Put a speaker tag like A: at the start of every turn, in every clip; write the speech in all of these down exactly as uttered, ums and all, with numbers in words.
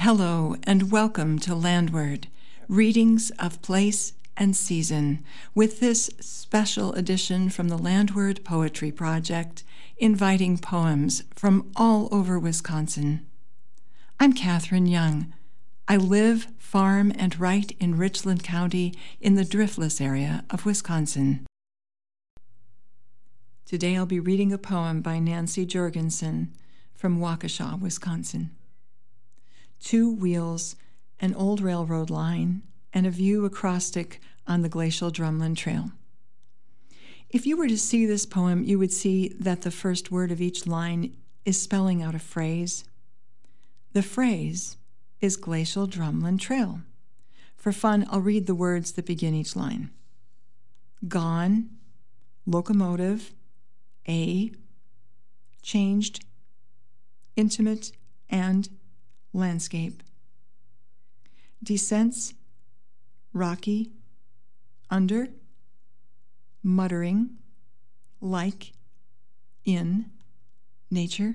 A: Hello and welcome to Landward, readings of place and season, with this special edition from the Landward Poetry Project, inviting poems from all over Wisconsin. I'm Catherine Young. I live, farm, and write in Richland County in the Driftless area of Wisconsin. Today I'll be reading a poem by Nancy Jorgensen from Waukesha, Wisconsin. Two wheels, an old railroad line, and a view acrostic on the glacial Drumlin Trail. If you were to see this poem, you would see that the first word of each line is spelling out a phrase. The phrase is Glacial Drumlin Trail. For fun, I'll read the words that begin each line. Gone, locomotive, a, changed, intimate, and landscape. Descents, rocky, under, muttering, like, in, nature.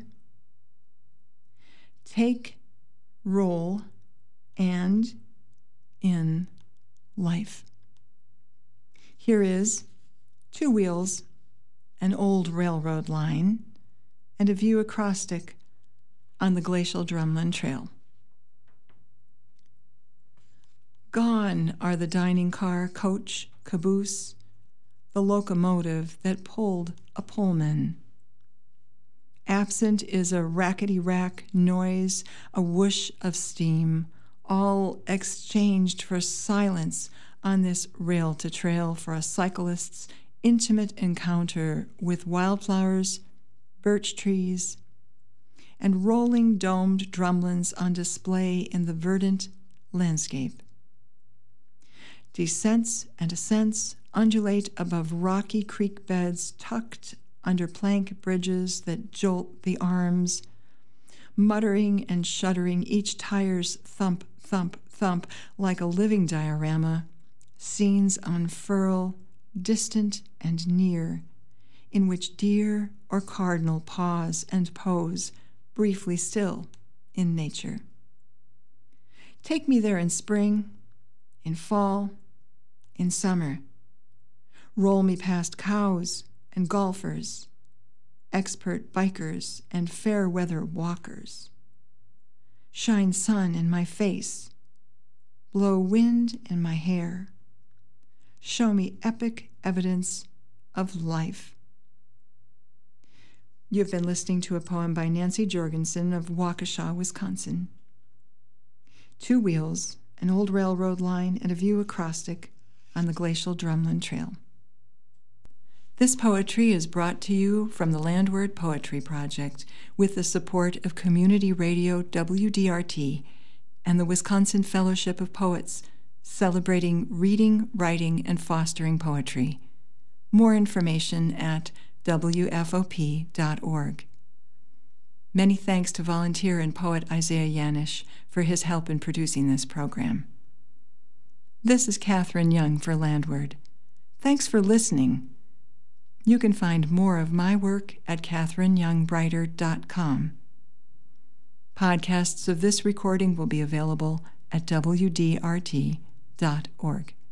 A: Take, roll, and, in, life. Here is two wheels, an old railroad line, and a view acrostic on the glacial Drumlin Trail. Gone are the dining car, coach, caboose, the locomotive that pulled a Pullman. Absent is a rackety-rack noise, a whoosh of steam, all exchanged for silence on this rail-to-trail for a cyclist's intimate encounter with wildflowers, birch trees, and rolling domed drumlins on display in the verdant landscape. Descents and ascents undulate above rocky creek beds tucked under plank bridges that jolt the arms, muttering and shuddering, each tire's thump, thump, thump like a living diorama. Scenes unfurl, distant and near, in which deer or cardinal pause and pose briefly still in nature. Take me there in spring, in fall, in summer. Roll me past cows and golfers, expert bikers and fair weather walkers. Shine sun in my face, blow wind in my hair. Show me epic evidence of life. You've been listening to a poem by Nancy Jorgensen of Waukesha, Wisconsin. Two wheels, an old railroad line, and a view acrostic on the glacial Drumlin Trail. This poetry is brought to you from the Landward Poetry Project with the support of Community Radio W D R T and the Wisconsin Fellowship of Poets, celebrating reading, writing, and fostering poetry. More information at W F O P dot org. Many thanks to volunteer and poet Isaiah Yanish for his help in producing this program. This is Catherine Young for Landward. Thanks for listening. You can find more of my work at catherine young writer dot com. Podcasts of this recording will be available at W D R T dot org.